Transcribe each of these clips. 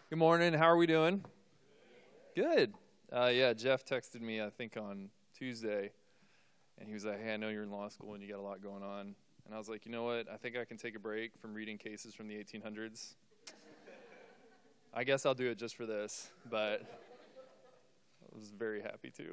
Good morning. How are we doing? Good. Yeah, Jeff texted me, I think, on Tuesday, and he was like, hey, I know you're in law school and you got a lot going on. And I was like, you know what? I think I can take a break from reading cases from the 1800s. I guess I'll do it just for this, but I was very happy to.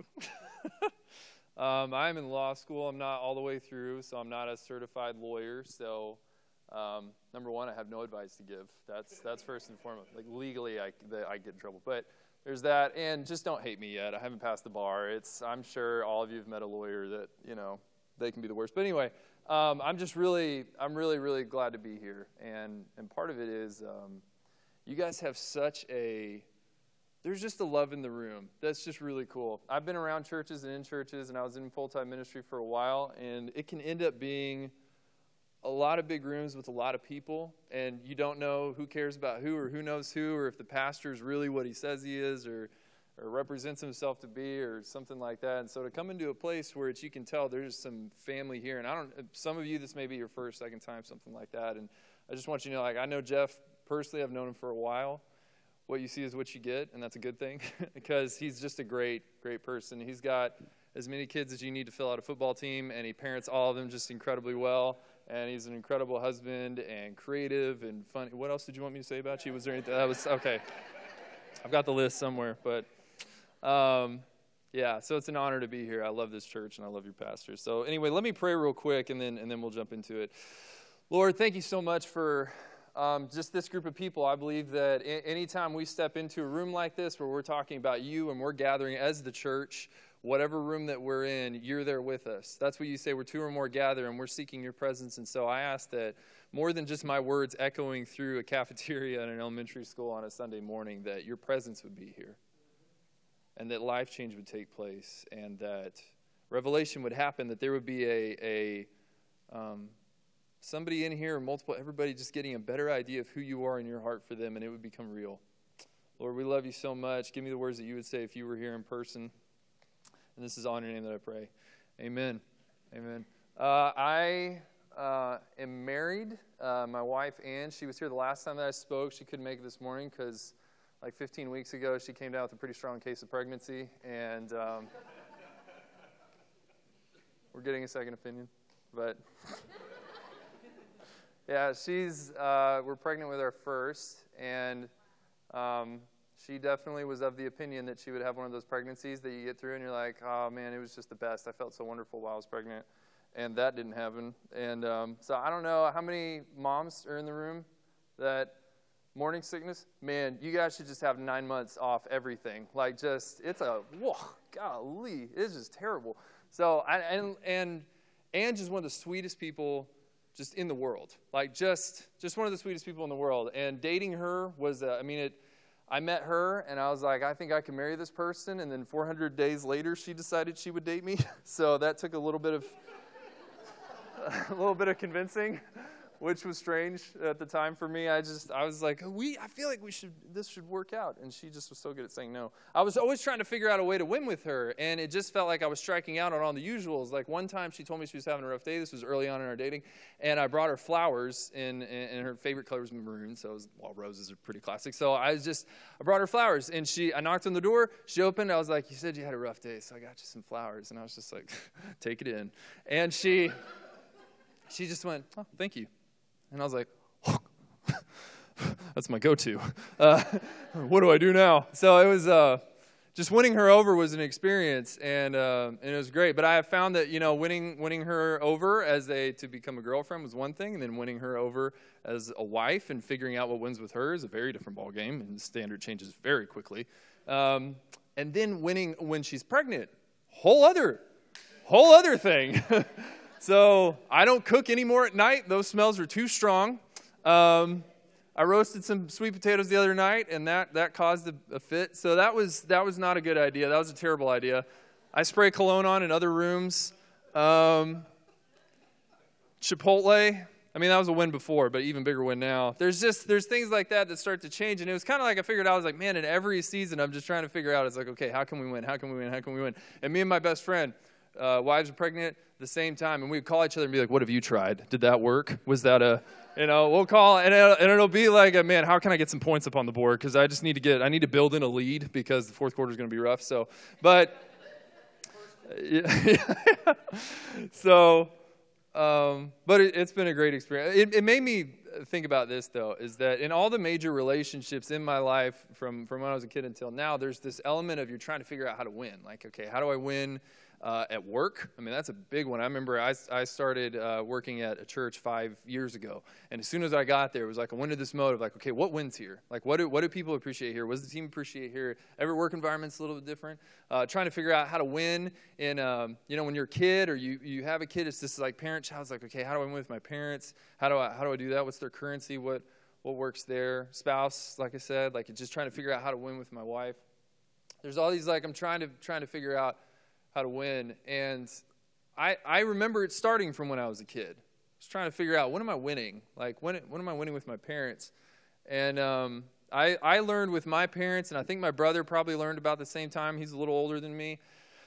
I'm in law school. I'm not all the way through, so I'm not a certified lawyer. So, number one, I have no advice to give. That's first and foremost. Like legally, I get in trouble. But there's that, and just don't hate me yet. I haven't passed the bar. I'm sure all of you have met a lawyer that they can be the worst. But anyway, I'm really, really glad to be here, and part of it is you guys have there's just a love in the room. That's just really cool. I've been around churches and in churches, and I was in full-time ministry for a while, and it can end up being a lot of big rooms with a lot of people, and you don't know who cares about who or who knows who, or if the pastor is really what he says he is, or represents himself to be, or something like that. And so to come into a place where you can tell there's some family here, and some of you, this may be your first, second time, something like that, and I just want you to know, I know Jeff personally. I've known him for a while. What you see is what you get, and that's a good thing because he's just a great, great person. He's got as many kids as you need to fill out a football team, and he parents all of them just incredibly well, and he's an incredible husband and creative and funny. What else did you want me to say about you? Was there anything? That was okay. I've got the list somewhere, but yeah, so it's an honor to be here. I love this church, and I love your pastor. So anyway, let me pray real quick, and then we'll jump into it. Lord, thank you so much for just this group of people. I believe that anytime we step into a room like this where we're talking about you and we're gathering as the church, whatever room that we're in, you're there with us. That's what you say, we're two or more gather, and we're seeking your presence. And so I ask that more than just my words echoing through a cafeteria in an elementary school on a Sunday morning, that your presence would be here, and that life change would take place, and that revelation would happen, that there would be somebody in here, or everybody just getting a better idea of who you are in your heart for them, and it would become real. Lord, we love you so much. Give me the words that you would say if you were here in person. And this is all in your name that I pray. Amen. Amen. I am married. My wife, Ann, she was here the last time that I spoke. She couldn't make it this morning because like 15 weeks ago, she came down with a pretty strong case of pregnancy. And we're getting a second opinion. But yeah, we're pregnant with our first, and she definitely was of the opinion that she would have one of those pregnancies that you get through and you're like, oh man, it was just the best. I felt so wonderful while I was pregnant, and that didn't happen. And so I don't know how many moms are in the room that morning sickness. Man, you guys should just have 9 months off everything. Like golly, it's just terrible. So and just one of the sweetest people just in the world, like just one of the sweetest people in the world. And dating her was, I met her and I was like, I think I can marry this person. And then 400 days later, she decided she would date me. So that took a little bit of convincing, which was strange at the time for me. I was like, I feel like this should work out. And she just was so good at saying no. I was always trying to figure out a way to win with her, and it just felt like I was striking out on all the usuals. Like one time she told me she was having a rough day. This was early on in our dating, and I brought her flowers, and her favorite color was maroon, so roses are pretty classic. So I brought her flowers, and I knocked on the door. She opened. I was like, you said you had a rough day, so I got you some flowers. And I was just like, take it in. And she just went, oh, thank you. And I was like, oh, that's my go-to. What do I do now? So it was just winning her over was an experience, and it was great. But I have found that winning her over to become a girlfriend was one thing, and then winning her over as a wife and figuring out what wins with her is a very different ball game, and the standard changes very quickly. And then winning when she's pregnant, whole other thing. So I don't cook anymore at night. Those smells are too strong. I roasted some sweet potatoes the other night, and that caused a fit. So that was not a good idea. That was a terrible idea. I spray cologne on in other rooms. Chipotle. That was a win before, but even bigger win now. There's things like that start to change, and it was kind of like I figured out. I was like, man, in every season, I'm just trying to figure out. It's like, okay, how can we win? How can we win? How can we win? And me and my best friend, wives are pregnant at the same time, and we would call each other and be like, what have you tried? Did that work? Was that we'll call, and it'll be like, man, how can I get some points up on the board? Because I need to build in a lead because the fourth quarter is going to be rough. So, but, yeah. So, but it's been a great experience. It made me think about this, though, is that in all the major relationships in my life from when I was a kid until now, there's this element of you're trying to figure out how to win. Like, okay, how do I win at work? I mean, that's a big one. I remember I started working at a church 5 years ago, and as soon as I got there, it was like I went into this mode of like, okay, what wins here? Like, what do people appreciate here? What does the team appreciate here? Every work environment's a little bit different. Trying to figure out how to win in, when you're a kid or you have a kid, it's just like parent-child. It's like, okay, how do I win with my parents? How do I do that? What's their currency? What works there? Spouse, like I said, like just trying to figure out how to win with my wife. There's all these, like, I'm trying to figure out how to win. And I remember it starting from when I was a kid. I was trying to figure out, when am I winning? Like, when am I winning with my parents? And I learned with my parents, and I think my brother probably learned about the same time. He's a little older than me.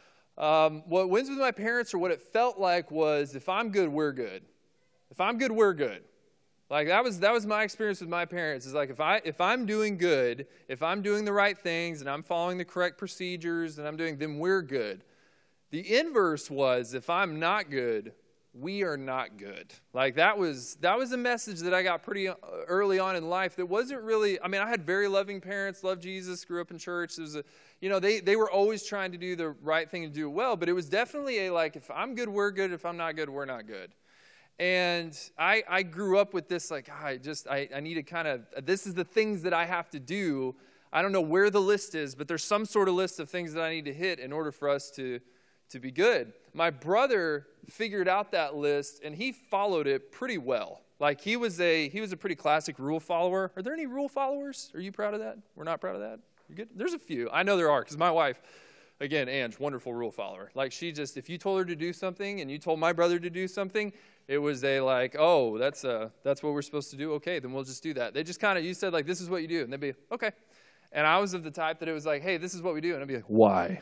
What wins with my parents, or what it felt like, was if I'm good, we're good. If I'm good, we're good. Like, that was my experience with my parents. Is like, if I'm doing good, if I'm doing the right things, and I'm following the correct procedures, and then we're good. The inverse was, if I'm not good, we are not good. Like, that was a message that I got pretty early on in life that wasn't really, I mean, I had very loving parents, loved Jesus, grew up in church. There was they were always trying to do the right thing and do it well, but it was definitely if I'm good, we're good. If I'm not good, we're not good. And I grew up with this, like, I need to kind of, this is the things that I have to do. I don't know where the list is, but there's some sort of list of things that I need to hit in order for us to be good. My brother figured out that list, and he followed it pretty well. Like, he was a pretty classic rule follower. Are there any rule followers? Are you proud of that? We're not proud of that? You good? There's a few. I know there are, because my wife, again, Ange, wonderful rule follower. Like, she just, if you told her to do something, and you told my brother to do something, it was oh, that's what we're supposed to do? Okay, then we'll just do that. They just kind of, you said, like, this is what you do, and they'd be, okay. And I was of the type that it was like, hey, this is what we do, and I'd be like, why?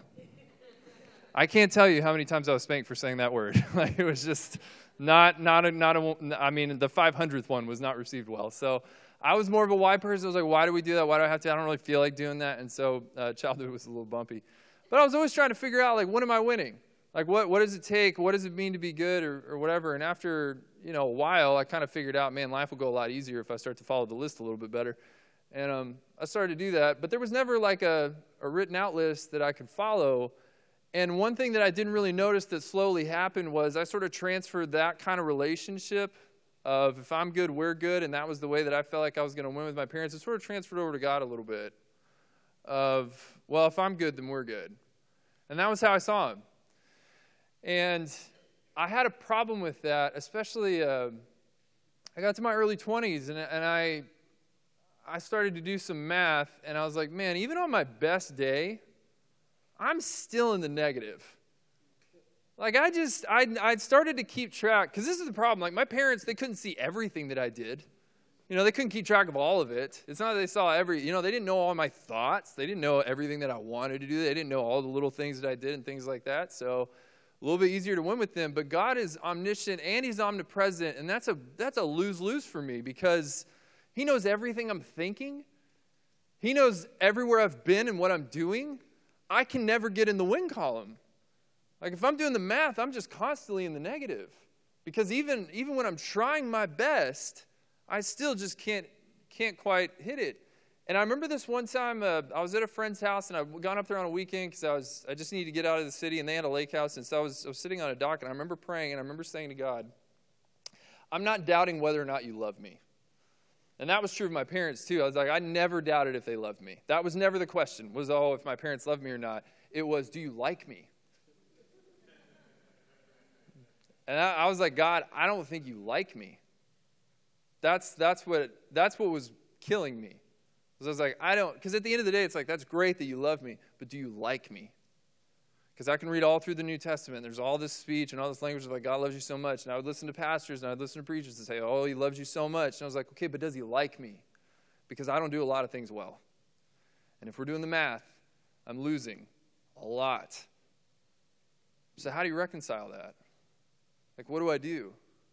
I can't tell you how many times I was spanked for saying that word. Like, it was just not a, I mean, the 500th one was not received well. So I was more of a why person. I was like, why do we do that? Why do I have to? I don't really feel like doing that. And so childhood was a little bumpy. But I was always trying to figure out, like, when am I winning? Like, what does it take? What does it mean to be good or whatever? And after, a while, I kind of figured out, man, life will go a lot easier if I start to follow the list a little bit better. And I started to do that. But there was never, like, a written out list that I could follow. And one thing that I didn't really notice that slowly happened was I sort of transferred that kind of relationship of if I'm good, we're good, and that was the way that I felt like I was going to win with my parents. It sort of transferred over to God a little bit of, well, if I'm good, then we're good. And that was how I saw him. And I had a problem with that, especially I got to my early 20s, and I started to do some math, and I was like, man, even on my best day, I'm still in the negative. Like, I'd started to keep track, because this is the problem. Like, my parents, they couldn't see everything that I did. They couldn't keep track of all of it. It's not that they saw they didn't know all my thoughts. They didn't know everything that I wanted to do. They didn't know all the little things that I did and things like that. So a little bit easier to win with them. But God is omniscient and he's omnipresent, and that's a lose-lose for me, because he knows everything I'm thinking. He knows everywhere I've been and what I'm doing. I can never get in the win column. Like, if I'm doing the math, I'm just constantly in the negative. Because even when I'm trying my best, I still just can't quite hit it. And I remember this one time, I was at a friend's house, and I'd gone up there on a weekend because I just needed to get out of the city, and they had a lake house. And so I was sitting on a dock, and I remember praying, and I remember saying to God, I'm not doubting whether or not you love me. And that was true of my parents, too. I was like, I never doubted if they loved me. That was never the question, was, if my parents love me or not. It was, do you like me? And I was like, God, I don't think you like me. That's what was killing me. Because I was like, because at the end of the day, it's like, that's great that you love me, but do you like me? Because I can read all through the New Testament. There's all this speech and all this language of like, God loves you so much. And I would listen to pastors and I would listen to preachers and say, oh, he loves you so much. And I was like, okay, but does he like me? Because I don't do a lot of things well. And if we're doing the math, I'm losing a lot. So how do you reconcile that? Like, what do I do?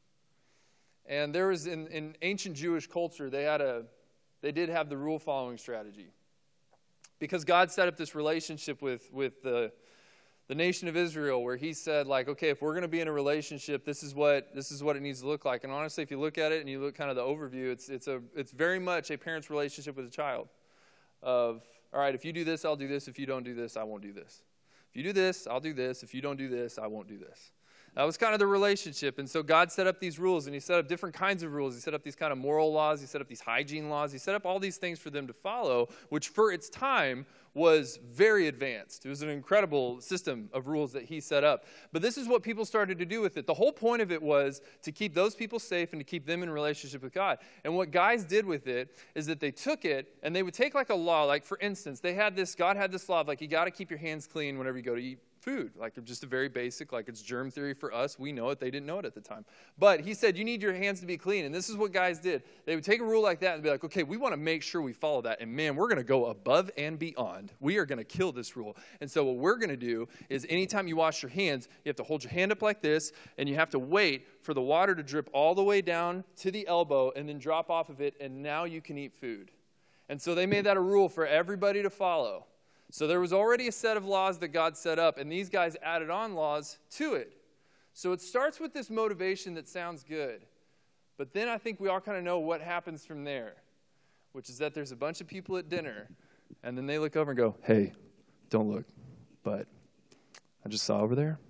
And there was, in ancient Jewish culture, they did have the rule-following strategy. Because God set up this relationship with the nation of Israel, where he said, like, okay, if we're going to be in a relationship, this is what it needs to look like. And honestly, if you look at it and you look kind of the overview, it's very much a parent's relationship with a child. Of, all right, if you do this, I'll do this. If you don't do this, I won't do this. If you do this, I'll do this. If you don't do this, I won't do this. That was kind of the relationship. And so God set up these rules, and he set up different kinds of rules. He set up these kind of moral laws. He set up these hygiene laws. He set up all these things for them to follow, which for its time was very advanced. It was an incredible system of rules that he set up. But this is what people started to do with it. The whole point of it was to keep those people safe and to keep them in relationship with God. And what guys did with it is that they took it and they would take like a law. Like, for instance, God had this law of, like, you got to keep your hands clean whenever you go to eat food. Like, just a very basic, like, it's germ theory for us. We know it. They didn't know it at the time. But he said, you need your hands to be clean. And this is what guys did. They would take a rule like that and be like, okay, we want to make sure we follow that. And man, we're going to go above and beyond. We are going to kill this rule. And so what we're going to do is anytime you wash your hands, you have to hold your hand up like this, and you have to wait for the water to drip all the way down to the elbow and then drop off of it, and now you can eat food. And so they made that a rule for everybody to follow. So there was already a set of laws that God set up, and these guys added on laws to it. So it starts with this motivation that sounds good. But then I think we all kind of know what happens from there, which is that there's a bunch of people at dinner, and then they look over and go, hey, don't look, but I just saw over there,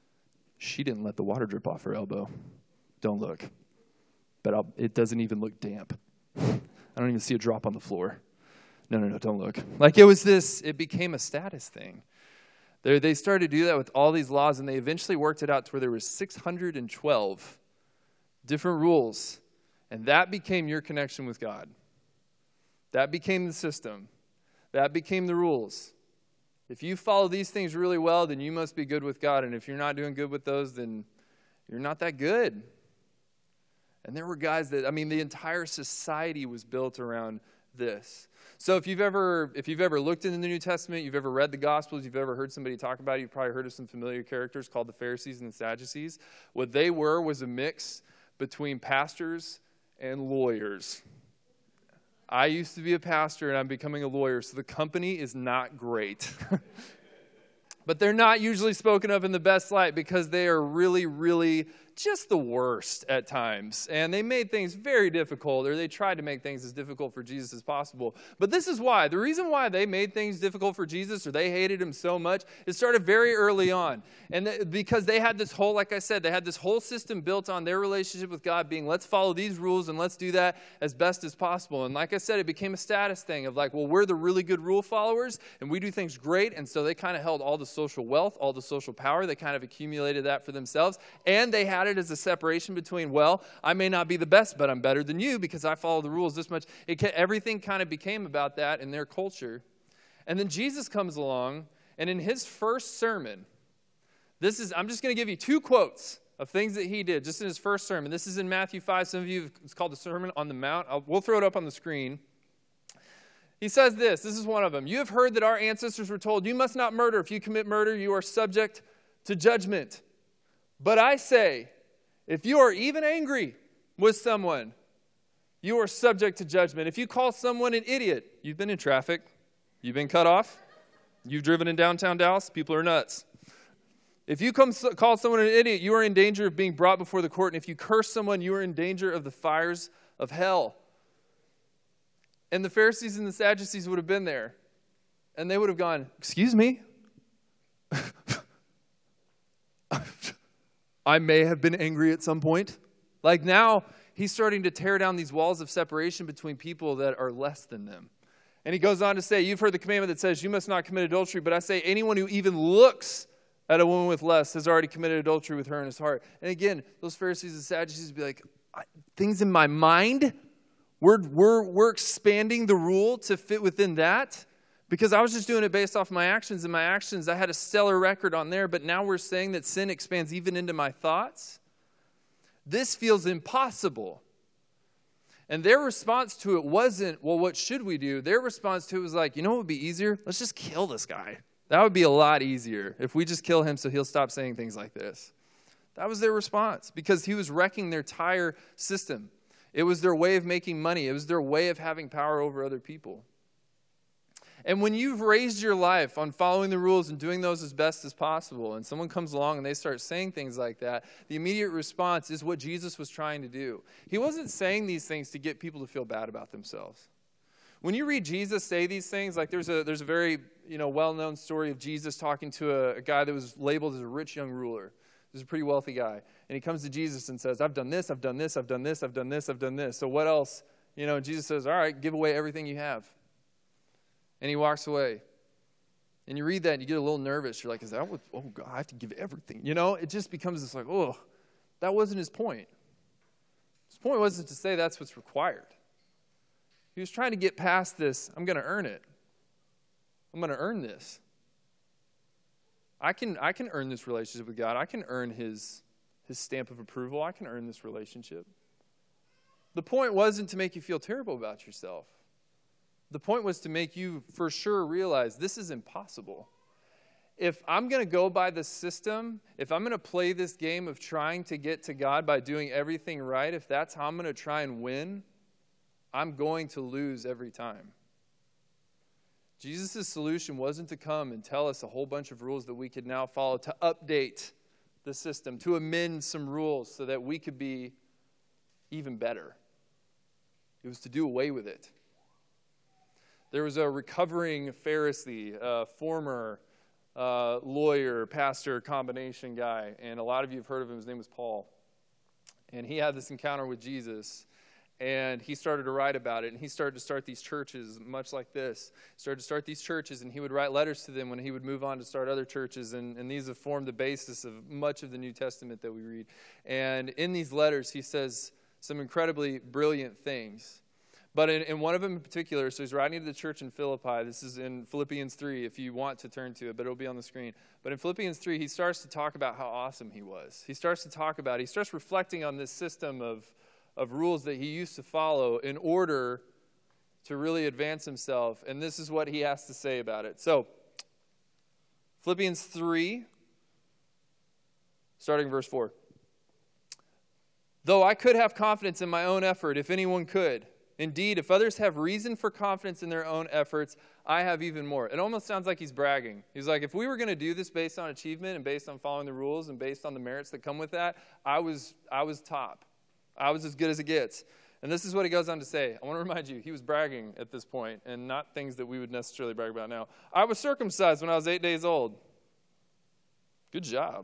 she didn't let the water drip off her elbow. Don't look. But it doesn't even look damp. I don't even see a drop on the floor. No, don't look. Like, it became a status thing. They started to do that with all these laws, and they eventually worked it out to where there was 612 different rules, and that became your connection with God. That became the system. That became the rules. If you follow these things really well, then you must be good with God, and if you're not doing good with those, then you're not that good. And there were guys the entire society was built around this. So if you've ever looked into the New Testament, you've ever read the Gospels, you've ever heard somebody talk about it, you've probably heard of some familiar characters called the Pharisees and the Sadducees. What they were was a mix between pastors and lawyers. I used to be a pastor, and I'm becoming a lawyer, so the company is not great. But they're not usually spoken of in the best light because they are really, really just the worst at times. And they made things very difficult, or they tried to make things as difficult for Jesus as possible. But this is why. The reason why they made things difficult for Jesus, or they hated him so much, it started very early on. And because they had this whole, like I said, they had this whole system built on their relationship with God being, let's follow these rules and let's do that as best as possible. And like I said, it became a status thing of like, well, we're the really good rule followers and we do things great. And so they kind of held all the social wealth, all the social power. They kind of accumulated that for themselves. And they had it as a separation between, well, I may not be the best, but I'm better than you because I follow the rules this much. Everything kind of became about that in their culture. And then Jesus comes along, and in his first sermon, I'm just going to give you 2 quotes of things that he did just in his first sermon. This is in Matthew 5. Some of you, it's called the Sermon on the Mount. We'll throw it up on the screen. He says this is one of them. You have heard that our ancestors were told, you must not murder. If you commit murder, you are subject to judgment. But I say, if you are even angry with someone, you are subject to judgment. If you call someone an idiot, you've been in traffic, you've been cut off, you've driven in downtown Dallas, people are nuts. If you call someone an idiot, you are in danger of being brought before the court. And if you curse someone, you are in danger of the fires of hell. And the Pharisees and the Sadducees would have been there. And they would have gone, excuse me? I may have been angry at some point. Like now, he's starting to tear down these walls of separation between people that are less than them. And he goes on to say, you've heard the commandment that says you must not commit adultery, but I say anyone who even looks at a woman with lust has already committed adultery with her in his heart. And again, those Pharisees and Sadducees would be like, things in my mind, we're expanding the rule to fit within that. Because I was just doing it based off my actions, and my actions, I had a stellar record on there, but now we're saying that sin expands even into my thoughts. This feels impossible. And their response to it wasn't, well, what should we do? Their response to it was like, you know what would be easier? Let's just kill this guy. That would be a lot easier if we just kill him so he'll stop saying things like this. That was their response because he was wrecking their entire system. It was their way of making money. It was their way of having power over other people. And when you've raised your life on following the rules and doing those as best as possible, and someone comes along and they start saying things like that, the immediate response is what Jesus was trying to do. He wasn't saying these things to get people to feel bad about themselves. When you read Jesus say these things, like there's a very well-known story of Jesus talking to a guy that was labeled as a rich young ruler. He was a pretty wealthy guy. And he comes to Jesus and says, I've done this, I've done this, I've done this, I've done this, I've done this. So what else? Jesus says, all right, give away everything you have. And he walks away. And you read that and you get a little nervous. You're like, is that what, oh God, I have to give everything. It just becomes this like, oh, that wasn't his point. His point wasn't to say that's what's required. He was trying to get past this, I'm going to earn it. I'm going to earn this. I can earn this relationship with God. I can earn his stamp of approval. I can earn this relationship. The point wasn't to make you feel terrible about yourself. The point was to make you for sure realize this is impossible. If I'm going to go by the system, if I'm going to play this game of trying to get to God by doing everything right, if that's how I'm going to try and win, I'm going to lose every time. Jesus' solution wasn't to come and tell us a whole bunch of rules that we could now follow, to update the system, to amend some rules so that we could be even better. It was to do away with it. There was a recovering Pharisee, a former lawyer, pastor, combination guy, and a lot of you have heard of him. His name was Paul. And he had this encounter with Jesus, and he started to write about it, and he started to start these churches much like this. He started to start these churches, and he would write letters to them when he would move on to start other churches, and these have formed the basis of much of the New Testament that we read. And in these letters, he says some incredibly brilliant things. But in one of them in particular, so he's writing to the church in Philippi. This is in Philippians 3, if you want to turn to it, but it'll be on the screen. But in Philippians 3, he starts to talk about how awesome he was. He starts reflecting on this system of rules that he used to follow in order to really advance himself. And this is what he has to say about it. So, Philippians 3, starting verse 4. Though I could have confidence in my own effort, if anyone could. Indeed, if others have reason for confidence in their own efforts, I have even more. It almost sounds like he's bragging. He's like, if we were going to do this based on achievement and based on following the rules and based on the merits that come with that, I was top. I was as good as it gets. And this is what he goes on to say. I want to remind you, he was bragging at this point, and not things that we would necessarily brag about now. I was circumcised when I was 8 days old. Good job.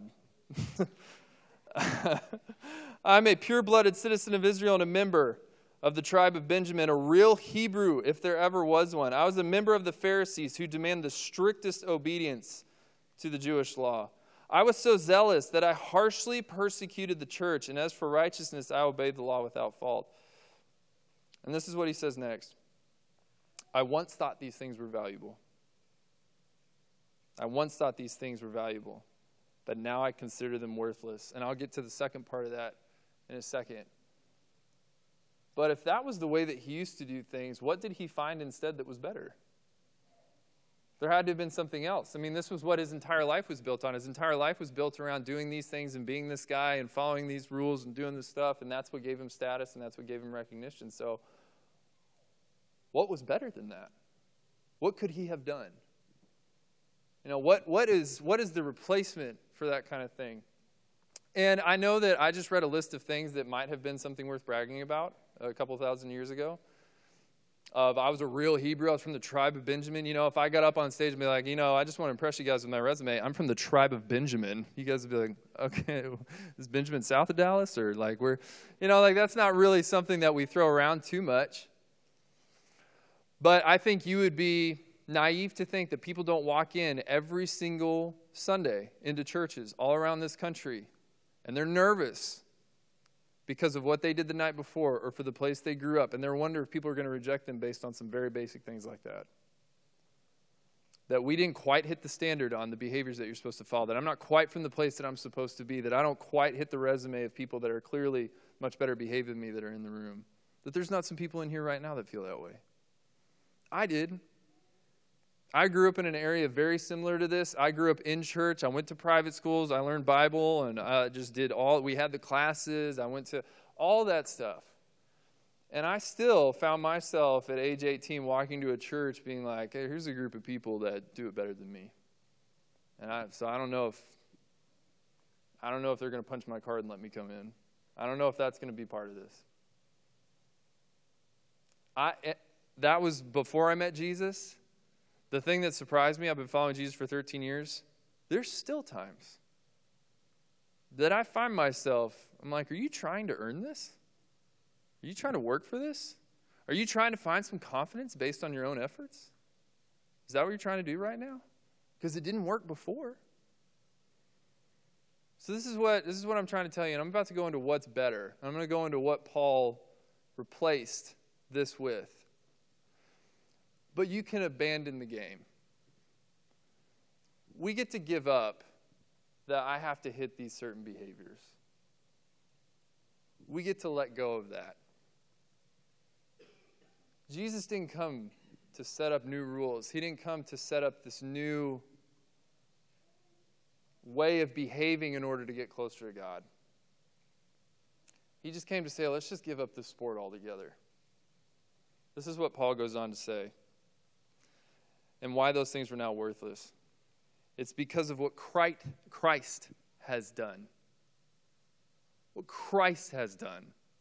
I'm a pure-blooded citizen of Israel and a member of the tribe of Benjamin, a real Hebrew, if there ever was one. I was a member of the Pharisees who demand the strictest obedience to the Jewish law. I was so zealous that I harshly persecuted the church, and as for righteousness, I obeyed the law without fault. And this is what he says next. I once thought these things were valuable. But now I consider them worthless. And I'll get to the second part of that in a second. But if that was the way that he used to do things, what did he find instead that was better? There had to have been something else. I mean, this was what his entire life was built on. His entire life was built around doing these things and being this guy and following these rules and doing this stuff, and that's what gave him status and that's what gave him recognition. So what was better than that? What could he have done? What is the replacement for that kind of thing? And I know that I just read a list of things that might have been something worth bragging about a couple thousand years ago. I was a real Hebrew. I was from the tribe of Benjamin. If I got up on stage and be like, I just want to impress you guys with my resume. I'm from the tribe of Benjamin. You guys would be like, okay, is Benjamin south of Dallas? Or that's not really something that we throw around too much. But I think you would be naive to think that people don't walk in every single Sunday into churches all around this country, and they're nervous because of what they did the night before or for the place they grew up. And they're wondering if people are going to reject them based on some very basic things like that. That we didn't quite hit the standard on the behaviors that you're supposed to follow. That I'm not quite from the place that I'm supposed to be. That I don't quite hit the resume of people that are clearly much better behaved than me that are in the room. That there's not some people in here right now that feel that way. I did. I grew up in an area very similar to this. I grew up in church. I went to private schools. I learned Bible, and I just did we had the classes. I went to all that stuff. And I still found myself at age 18 walking to a church being like, hey, here's a group of people that do it better than me. And so I don't know if they're going to punch my card and let me come in. I don't know if that's going to be part of this. That was before I met Jesus. The thing that surprised me, I've been following Jesus for 13 years. There's still times that I find myself, I'm like, are you trying to earn this? Are you trying to work for this? Are you trying to find some confidence based on your own efforts? Is that what you're trying to do right now? Because it didn't work before. So this is what I'm trying to tell you, and I'm about to go into what's better. I'm going to go into what Paul replaced this with. But you can abandon the game. We get to give up that I have to hit these certain behaviors. We get to let go of that. Jesus didn't come to set up new rules. He didn't come to set up this new way of behaving in order to get closer to God. He just came to say, let's just give up this sport altogether. This is what Paul goes on to say. And why those things were now worthless. It's because of what Christ has done. What Christ has done.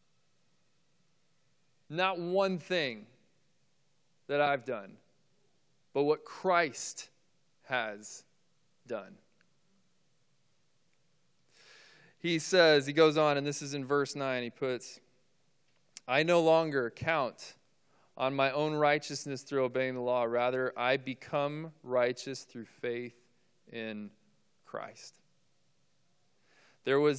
Not one thing that I've done, but what Christ has done. He goes on, and this is in verse 9, he puts, I no longer count on my own righteousness through obeying the law. Rather, I become righteous through faith in Christ. There was,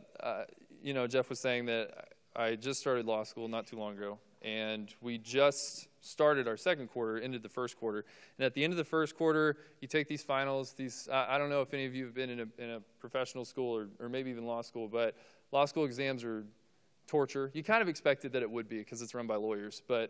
Jeff was saying that I just started law school not too long ago, and we just started our second quarter, ended the first quarter. And at the end of the first quarter, you take these finals. I don't know if any of you have been in a professional school or maybe even law school, but law school exams are torture. You kind of expected that it would be because it's run by lawyers, but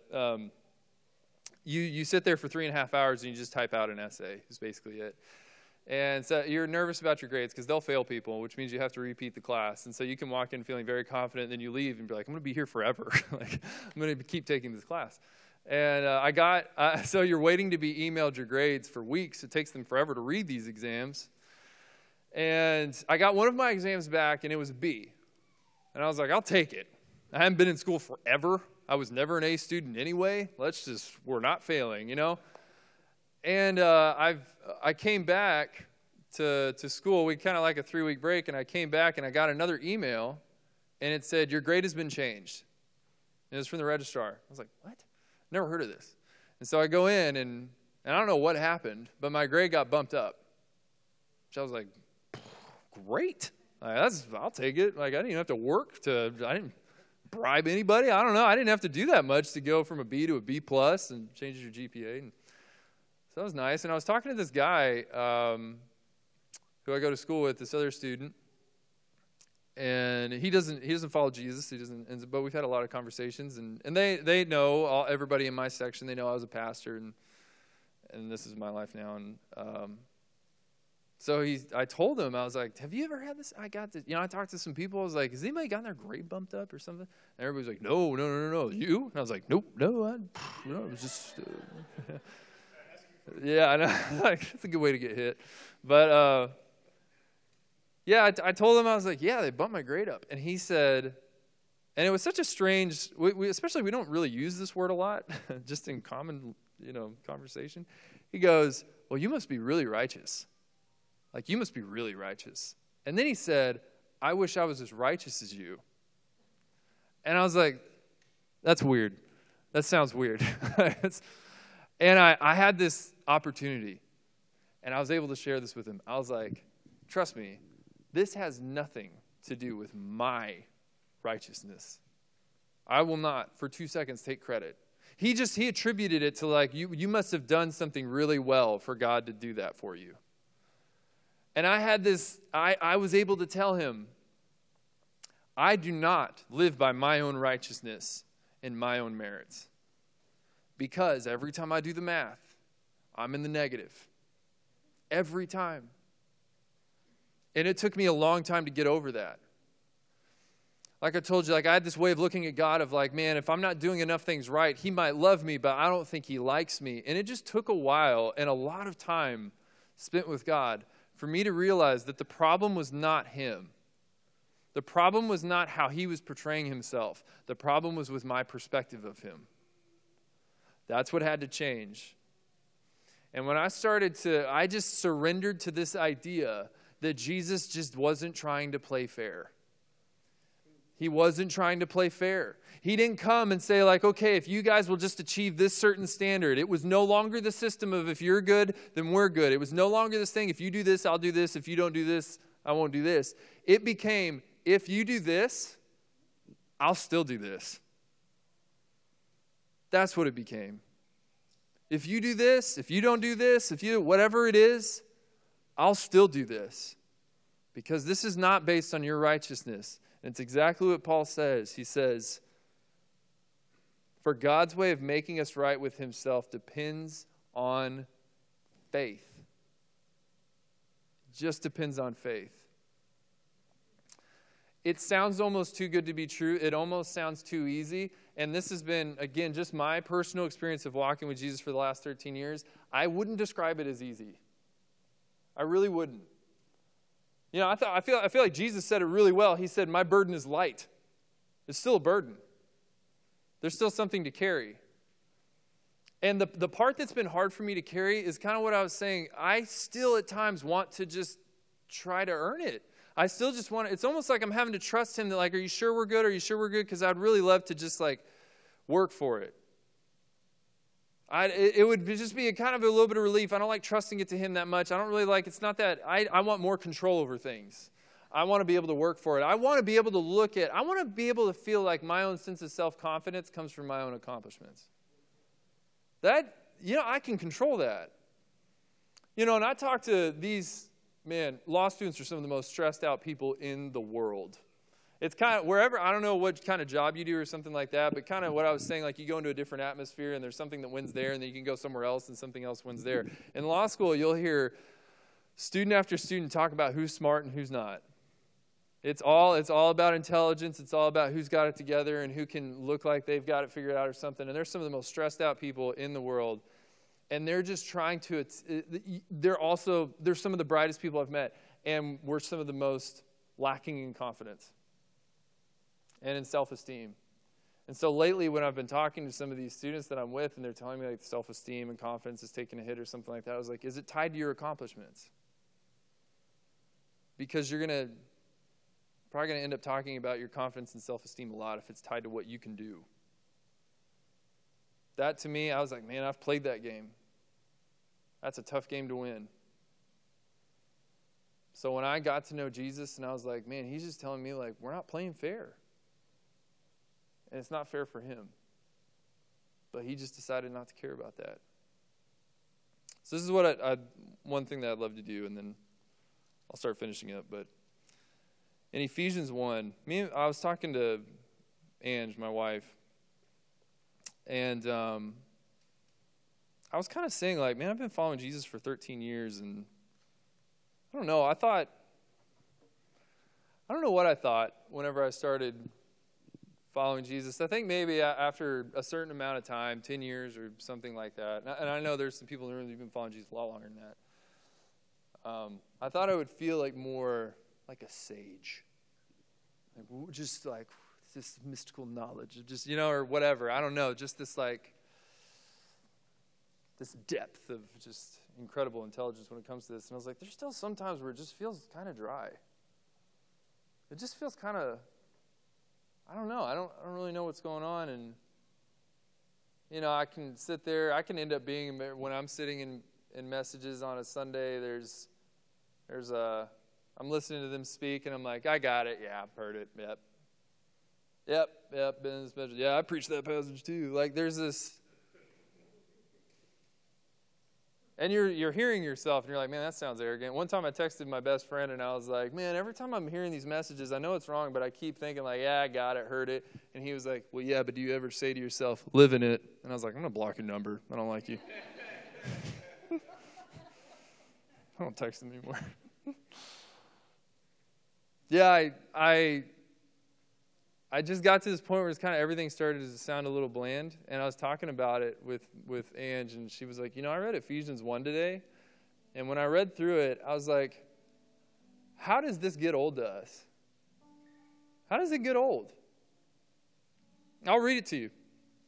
you sit there for 3.5 hours and you just type out an essay is basically it. And so you're nervous about your grades because they'll fail people, which means you have to repeat the class. And so you can walk in feeling very confident, and then you leave and be like, I'm going to be here forever. I'm going to keep taking this class. And so you're waiting to be emailed your grades for weeks. It takes them forever to read these exams. And I got one of my exams back, and it was a B. And I was like, I'll take it. I haven't been in school forever. I was never an A student anyway. We're not failing, And I came back to school. We kind of like a 3-week break, and I came back, and I got another email, and it said, your grade has been changed. And it was from the registrar. I was like, what? Never heard of this. And so I go in, and I don't know what happened, but my grade got bumped up. Which I was like, great. I'll take it. I didn't even have to work I didn't bribe anybody. I don't know. I didn't have to do that much to go from a B to a B plus and change your GPA. And so that was nice. And I was talking to this guy who I go to school with, this other student, and he doesn't follow Jesus. But we've had a lot of conversations, and they know everybody in my section. They know I was a pastor, and this is my life now. And so I told him, I was like, have you ever had this? I got this. I talked to some people. I was like, has anybody gotten their grade bumped up or something? And everybody's like, no. You? And I was like, nope, no. It was just, yeah, I know. That's a good way to get hit. But, yeah, I told him, I was like, yeah, they bumped my grade up. And he said, and it was such a strange, especially we don't really use this word a lot, just in common, conversation. He goes, well, you must be really righteous. Like, you must be really righteous. And then he said, I wish I was as righteous as you. And I was like, that's weird. That sounds weird. And I had this opportunity, and I was able to share this with him. I was like, trust me, this has nothing to do with my righteousness. I will not, for 2 seconds, take credit. He attributed it to, like, you must have done something really well for God to do that for you. And I had this, I was able to tell him, I do not live by my own righteousness and my own merits. Because every time I do the math, I'm in the negative. Every time. And it took me a long time to get over that. Like I told you, I had this way of looking at God of man, if I'm not doing enough things right, he might love me, but I don't think he likes me. And it just took a while and a lot of time spent with God for me to realize that the problem was not him. The problem was not how he was portraying himself. The problem was with my perspective of him. That's what had to change. And when I just surrendered to this idea that Jesus just wasn't trying to play fair. He wasn't trying to play fair. He didn't come and say okay, if you guys will just achieve this certain standard. It was no longer the system of if you're good, then we're good. It was no longer this thing, if you do this, I'll do this. If you don't do this, I won't do this. It became, if you do this, I'll still do this. That's what it became. If you do this, if you don't do this, whatever it is, I'll still do this. Because this is not based on your righteousness. And it's exactly what Paul says. He says, for God's way of making us right with himself depends on faith. It just depends on faith. It sounds almost too good to be true. It almost sounds too easy. And this has been, again, just my personal experience of walking with Jesus for the last 13 years. I wouldn't describe it as easy. I really wouldn't. I feel like Jesus said it really well. He said, my burden is light. It's still a burden. There's still something to carry. And the part that's been hard for me to carry is kind of what I was saying. I still at times want to just try to earn it. I still just want to, it's almost like I'm having to trust him that are you sure we're good? Are you sure we're good? Because I'd really love to just work for it. It would just be a little bit of relief. I don't like trusting it to him that much. I don't really it's not that, I want more control over things. I want to be able to work for it. I want to be able to I want to be able to feel like my own sense of self-confidence comes from my own accomplishments. That, I can control that. And I talk to these, law students are some of the most stressed out people in the world. It's kind of wherever, I don't know what kind of job you do or something like that, but kind of what I was saying, you go into a different atmosphere and there's something that wins there and then you can go somewhere else and something else wins there. In law school, you'll hear student after student talk about who's smart and who's not. It's all about intelligence. It's all about who's got it together and who can look like they've got it figured out or something. And they're some of the most stressed out people in the world. And they're just trying to, they're some of the brightest people I've met. And we're some of the most lacking in confidence and in self-esteem. And so lately when I've been talking to some of these students that I'm with and they're telling me self-esteem and confidence is taking a hit or something like that, I was like, is it tied to your accomplishments? Because you're probably going to end up talking about your confidence and self-esteem a lot if it's tied to what you can do. That to me, I was like, I've played that game. That's a tough game to win. So when I got to know Jesus and I was like, he's just telling me we're not playing fair. And it's not fair for him. But he just decided not to care about that. So this is what one thing that I'd love to do, and then I'll start finishing up. But in Ephesians 1, I was talking to Ange, my wife, and I was kind of saying I've been following Jesus for 13 years, and I don't know, I don't know what I thought whenever I started following Jesus. I think maybe after a certain amount of time, 10 years or something like that, and I know there's some people in the room who've been following Jesus a lot longer than that. I thought I would feel more like a sage. Just this mystical knowledge, just, or whatever. I don't know, just this this depth of just incredible intelligence when it comes to this. And I was like, there's still some times where it just feels kind of dry. It just feels kind of, I don't know. I don't really know what's going on. And, I can sit there. I can end up being, when I'm sitting in messages on a Sunday, I'm listening to them speak, and I'm like, I got it. Yeah, I've heard it. Yep, been in this message. Yeah, I preached that passage too. There's this, and you're hearing yourself, and you're like, that sounds arrogant. One time I texted my best friend, and I was like, every time I'm hearing these messages, I know it's wrong, but I keep thinking yeah, I got it, heard it. And he was like, well, yeah, but do you ever say to yourself, live in it? And I was like, I'm going to block your number. I don't like you. I don't text him anymore. Yeah, I just got to this point where it's kind of everything started to sound a little bland, and I was talking about it with Ange, and she was like, I read Ephesians 1 today, and when I read through it, I was like, how does this get old to us? How does it get old? I'll read it to you.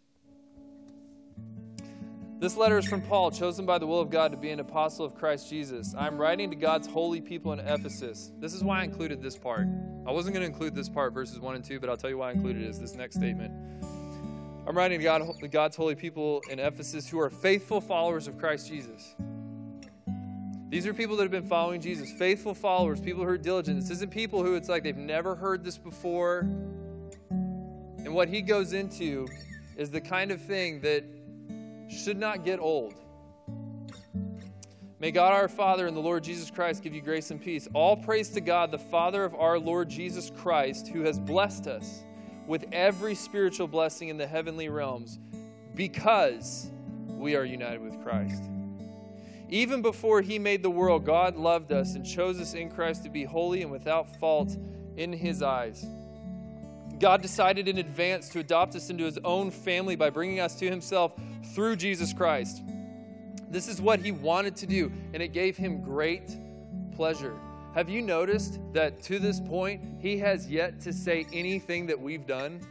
This letter is from Paul, chosen by the will of God to be an apostle of Christ Jesus. I'm writing to God's holy people in Ephesus. This is why I included this part. I wasn't going to include this part, verses 1 and 2, but I'll tell you why I included it, is this next statement. I'm writing to God's holy people in Ephesus who are faithful followers of Christ Jesus. These are people that have been following Jesus, faithful followers, people who are diligent. This isn't people who it's like they've never heard this before. And what he goes into is the kind of thing that should not get old. May God our Father and the Lord Jesus Christ give you grace and peace. All praise to God, the Father of our Lord Jesus Christ, who has blessed us with every spiritual blessing in the heavenly realms because we are united with Christ. Even before he made the world, God loved us and chose us in Christ to be holy and without fault in his eyes. God decided in advance to adopt us into his own family by bringing us to himself through Jesus Christ. This is what he wanted to do, and it gave him great pleasure. Have you noticed that to this point, he has yet to say anything that we've done?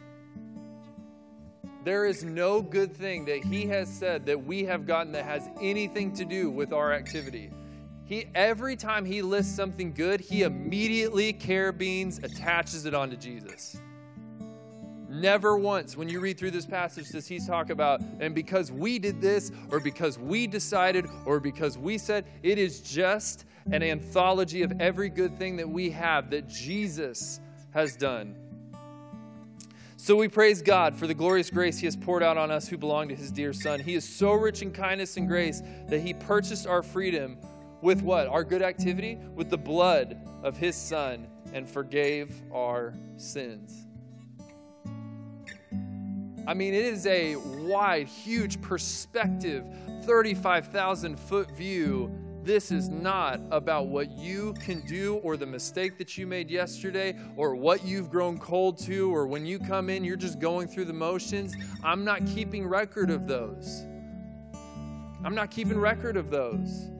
There is no good thing that he has said that we have gotten that has anything to do with our activity. Every time he lists something good, he immediately carabines, attaches it onto Jesus. Never once, when you read through this passage, does he talk about, and because we did this, or because we decided, or because we said. It is just an anthology of every good thing that we have that Jesus has done. So we praise God for the glorious grace he has poured out on us who belong to his dear Son. He is so rich in kindness and grace that he purchased our freedom with what? Our good activity? With the blood of his Son, and forgave our sins. I mean, it is a wide, huge perspective, 35,000-foot view. This is not about what you can do or the mistake that you made yesterday or what you've grown cold to, or when you come in, you're just going through the motions. I'm not keeping record of those. I'm not keeping record of those.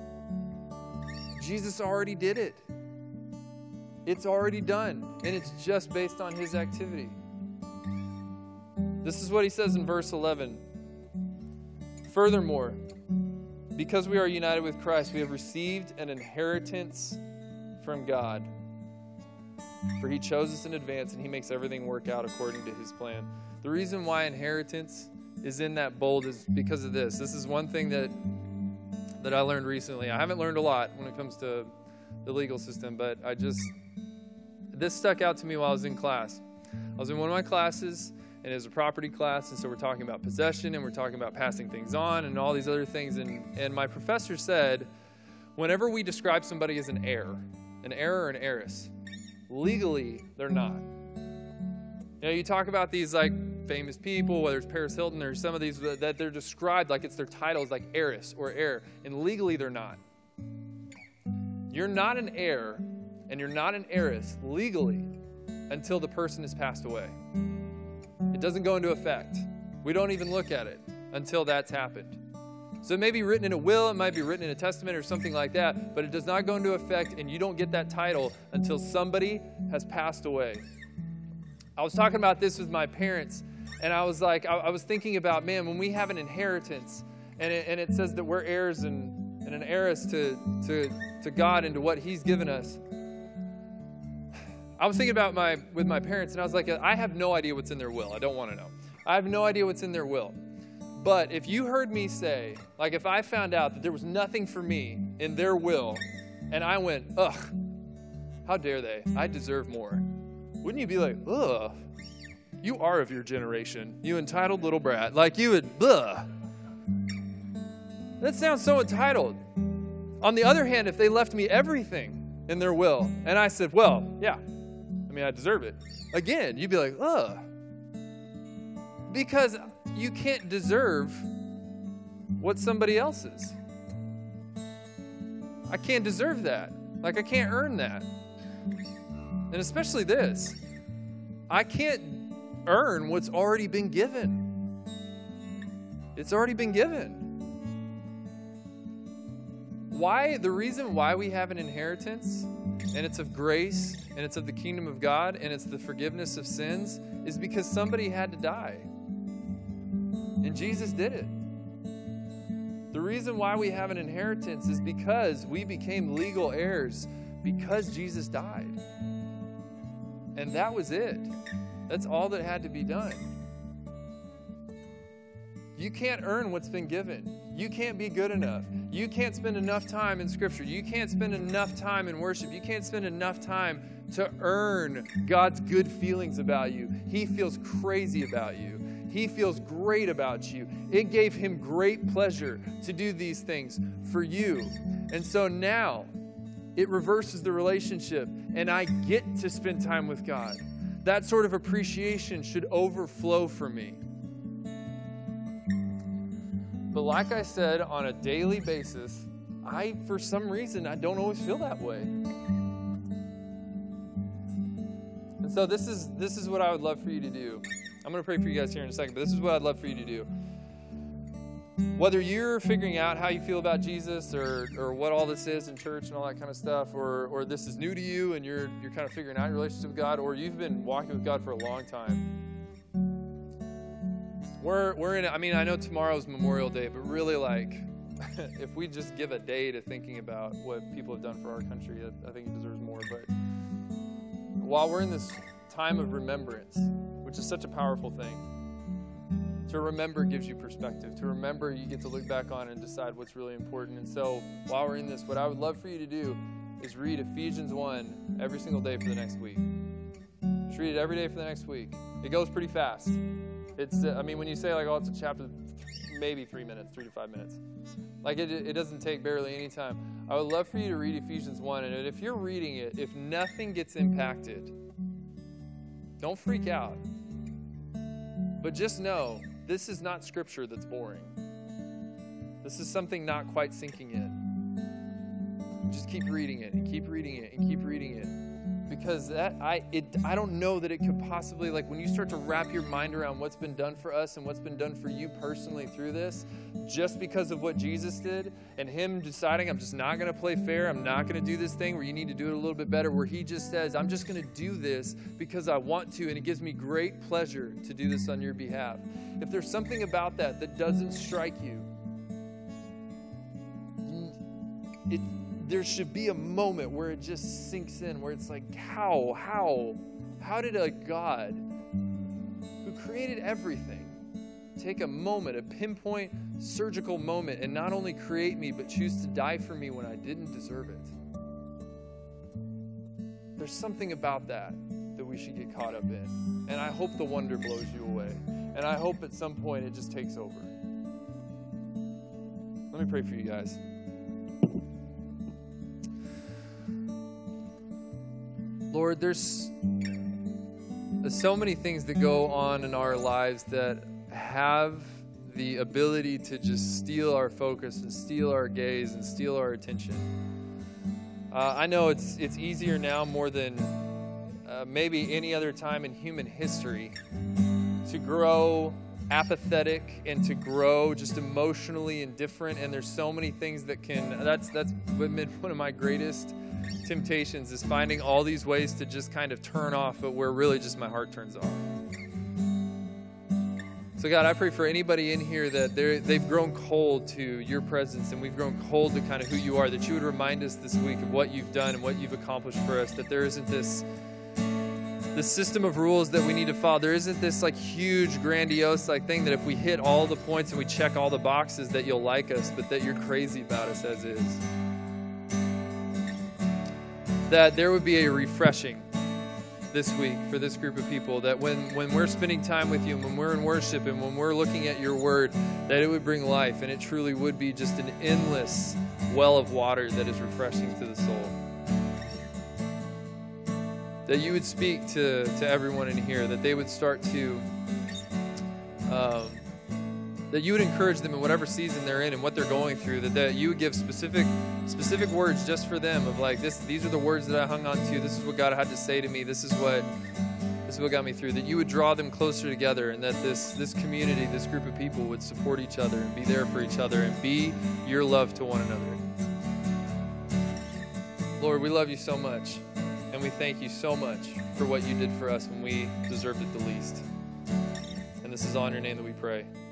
Jesus already did it. It's already done, and it's just based on his activity. This is what he says in verse 11. Furthermore, because we are united with Christ, we have received an inheritance from God. For he chose us in advance, and he makes everything work out according to his plan. The reason why inheritance is in that bold is because of this. This is one thing that I learned recently. I haven't learned a lot when it comes to the legal system, but this stuck out to me while I was in class. I was in one of my classes, and it was a property class, and so we're talking about possession, and we're talking about passing things on, and all these other things. And my professor said, whenever we describe somebody as an heir or an heiress, legally, they're not. You talk about these like famous people, whether it's Paris Hilton or some of these, that they're described like it's their titles, like heiress or heir, and legally they're not. You're not an heir, and you're not an heiress legally until the person has passed away. It doesn't go into effect. We don't even look at it until that's happened. So it may be written in a will, it might be written in a testament or something like that, but it does not go into effect, and you don't get that title until somebody has passed away. I was talking about this with my parents, and I was like, I was thinking about, man, when we have an inheritance, and it says that we're heirs and an heiress to God and to what he's given us. I was thinking about with my parents, and I was like, I have no idea what's in their will. I don't want to know. I have no idea what's in their will. But if you heard me say, like if I found out that there was nothing for me in their will, and I went, ugh, how dare they? I deserve more. Wouldn't you be like, ugh, you are of your generation, you entitled little brat. Like you would, ugh. That sounds so entitled. On the other hand, if they left me everything in their will, and I said, well, yeah, I deserve it. Again, you'd be like, ugh. Because you can't deserve what somebody else is. I can't deserve that. Like, I can't earn that. And especially this. I can't earn what's already been given. It's already been given. The reason why we have an inheritance, and it's of grace, and it's of the kingdom of God, and it's the forgiveness of sins, is because somebody had to die. And Jesus did it. The reason why we have an inheritance is because we became legal heirs because Jesus died. And that was it. That's all that had to be done. You can't earn what's been given. You can't be good enough. You can't spend enough time in Scripture. You can't spend enough time in worship. You can't spend enough time to earn God's good feelings about you. He feels crazy about you. He feels great about you. It gave him great pleasure to do these things for you. And so now it reverses the relationship, and I get to spend time with God. That sort of appreciation should overflow for me. But like I said, on a daily basis, for some reason, I don't always feel that way. And so this is what I would love for you to do. I'm going to pray for you guys here in a second, but this is what I'd love for you to do. Whether you're figuring out how you feel about Jesus or what all this is in church and all that kind of stuff, or this is new to you and you're kind of figuring out your relationship with God, or you've been walking with God for a long time. We're in, I know tomorrow's Memorial Day, but really, like, if we just give a day to thinking about what people have done for our country, I think it deserves more. But while we're in this time of remembrance, which is such a powerful thing, to remember gives you perspective. To remember, you get to look back on and decide what's really important. And so while we're in this, what I would love for you to do is read Ephesians 1 every single day for the next week. Just read it every day for the next week. It goes pretty fast. It's, when you say, like, oh, it's a chapter, maybe 3 to 5 minutes. Like, it doesn't take barely any time. I would love for you to read Ephesians 1. And if you're reading it, if nothing gets impacted, don't freak out. But just know, this is not Scripture that's boring. This is something not quite sinking in. Just keep reading it, and keep reading it, and keep reading it. Because I don't know that it could possibly, like, when you start to wrap your mind around what's been done for us and what's been done for you personally through this, just because of what Jesus did and him deciding, I'm just not going to play fair, I'm not going to do this thing where you need to do it a little bit better, where he just says, I'm just going to do this because I want to, and it gives me great pleasure to do this on your behalf. If there's something about that doesn't strike you, there should be a moment where it just sinks in, where it's like, how did a God who created everything take a moment, a pinpoint surgical moment, and not only create me, but choose to die for me when I didn't deserve it? There's something about that we should get caught up in. And I hope the wonder blows you away. And I hope at some point it just takes over. Let me pray for you guys. Lord, there's so many things that go on in our lives that have the ability to just steal our focus and steal our gaze and steal our attention. I know it's easier now more than maybe any other time in human history to grow apathetic and to grow just emotionally indifferent. And there's so many things that that's been one of my greatest temptations, is finding all these ways to just kind of turn off, but where really just my heart turns off. So God, I pray for anybody in here that they've grown cold to your presence, and we've grown cold to kind of who you are, that you would remind us this week of what you've done and what you've accomplished for us, that there isn't this system of rules that we need to follow. There isn't this like huge, grandiose like thing that if we hit all the points and we check all the boxes that you'll like us, but that you're crazy about us as is. That there would be a refreshing this week for this group of people, that when we're spending time with you and when we're in worship and when we're looking at your word, that it would bring life, and it truly would be just an endless well of water that is refreshing to the soul. That you would speak to everyone in here, that they would start to that you would encourage them in whatever season they're in and what they're going through, that you would give specific words just for them of like, these are the words that I hung on to. This is what God had to say to me. This is what got me through. That you would draw them closer together, and that this community, this group of people would support each other and be there for each other and be your love to one another. Lord, we love you so much, and we thank you so much for what you did for us when we deserved it the least. And this is all in your name that we pray.